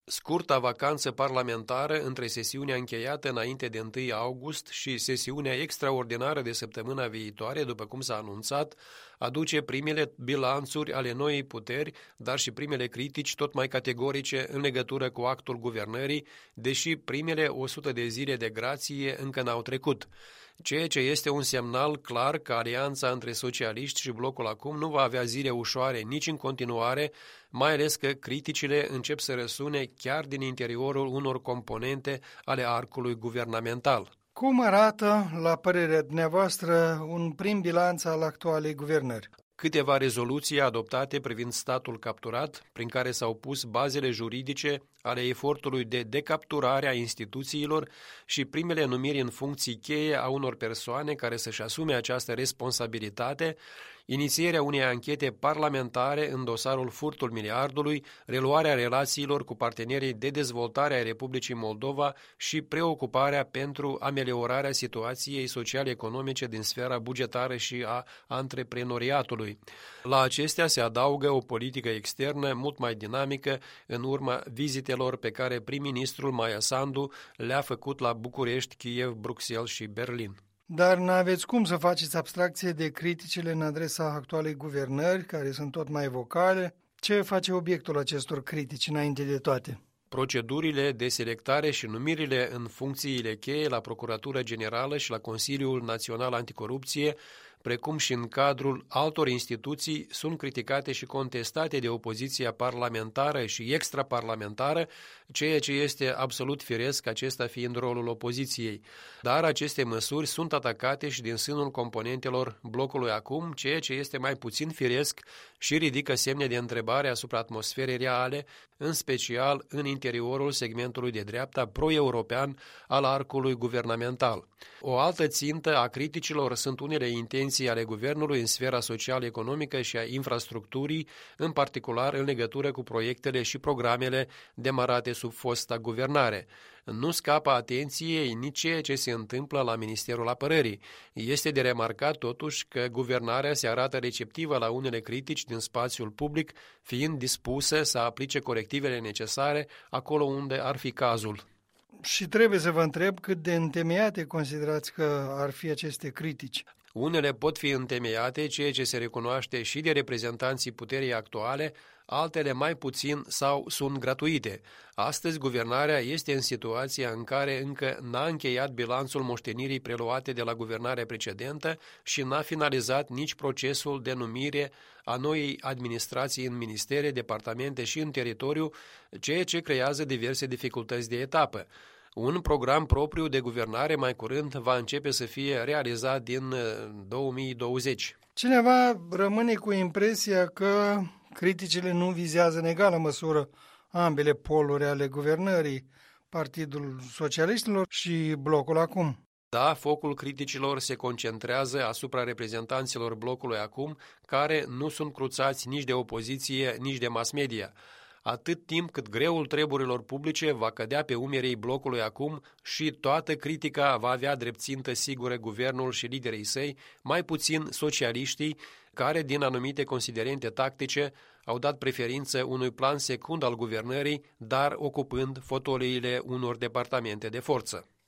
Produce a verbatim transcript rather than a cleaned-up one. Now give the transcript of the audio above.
Scurta vacanță parlamentară între sesiunea încheiată înainte de întâi august și sesiunea extraordinară de săptămâna viitoare, după cum s-a anunțat, aduce primele bilanțuri ale noii puteri, dar și primele critici tot mai categorice în legătură cu actul guvernării, deși primele o sută de zile de grație încă n-au trecut, ceea ce este un semnal clar că alianța între socialiști și blocul acum nu va avea zile ușoare nici în continuare, mai ales că criticile încep să răsune chiar din interiorul unor componente ale arcului guvernamental. Cum arată, la părerea dumneavoastră, un prim bilanț al actualei guvernări? Câteva rezoluții adoptate privind statul capturat, prin care s-au pus bazele juridice ale efortului de decapturare a instituțiilor și primele numiri în funcții cheie a unor persoane care să-și asume această responsabilitate, inițierea unei anchete parlamentare în dosarul furtul miliardului, reluarea relațiilor cu partenerii de dezvoltare a Republicii Moldova și preocuparea pentru ameliorarea situației social-economice din sfera bugetară și a antreprenoriatului. La acestea se adaugă o politică externă mult mai dinamică în urma vizitelor pe care prim-ministrul Maia Sandu le-a făcut la București, Kiev, Bruxelles și Berlin. Dar n-aveți cum să faceți abstracție de criticile în adresa actualei guvernări, care sunt tot mai vocale. Ce face obiectul acestor critici înainte de toate? Procedurile de selectare și numirile în funcțiile cheie la Procuratura Generală și la Consiliul Național Anticorupție, precum și în cadrul altor instituții, sunt criticate și contestate de opoziția parlamentară și extraparlamentară, ceea ce este absolut firesc, acesta fiind rolul opoziției. Dar aceste măsuri sunt atacate și din sânul componentelor blocului acum, ceea ce este mai puțin firesc și ridică semne de întrebare asupra atmosferei reale, în special în interiorul segmentului de dreapta pro-european al arcului guvernamental. O altă țintă a criticilor sunt unele intenții ale guvernului în sfera social-economică și a infrastructurii, în particular în legătură cu proiectele și programele demarate sub fosta guvernare. Nu scapă atenției nici ceea ce se întâmplă la Ministerul Apărării. Este de remarcat totuși că guvernarea se arată receptivă la unele critici din spațiul public, fiind dispusă să aplice corectivele necesare acolo unde ar fi cazul. Și trebuie să vă întreb cât de întemeiate considerați că ar fi aceste critici. Unele pot fi întemeiate, ceea ce se recunoaște și de reprezentanții puterii actuale, altele mai puțin sau sunt gratuite. Astăzi, guvernarea este în situația în care încă n-a încheiat bilanțul moștenirii preluate de la guvernarea precedentă și n-a finalizat nici procesul de numire a noii administrații în ministere, departamente și în teritoriu, ceea ce creează diverse dificultăți de etapă. Un program propriu de guvernare mai curând va începe să fie realizat din două mii douăzeci. Cineva rămâne cu impresia că criticile nu vizează în egală măsură ambele poluri ale guvernării, Partidul Socialiștilor și blocul acum. Da, focul criticilor se concentrează asupra reprezentanților blocului acum, care nu sunt cruțați nici de opoziție, nici de mass media. Atât timp cât greul treburilor publice va cădea pe umerii blocului acum și toată critica va avea drept țintă sigură guvernul și liderii săi, mai puțin socialiștii, care, din anumite considerente tactice, au dat preferință unui plan secund al guvernării, dar ocupând fotoliile unor departamente de forță.